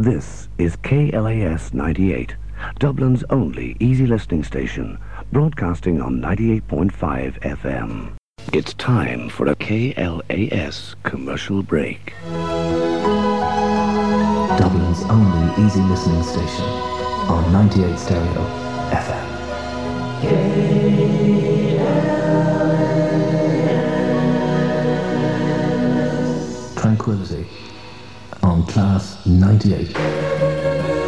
This is KLAS 98, Dublin's only easy listening station, broadcasting on 98.5 FM. It's time for a KLAS commercial break. Dublin's only easy listening station on 98 Stereo FM. KLAS. Tranquility on Class 98.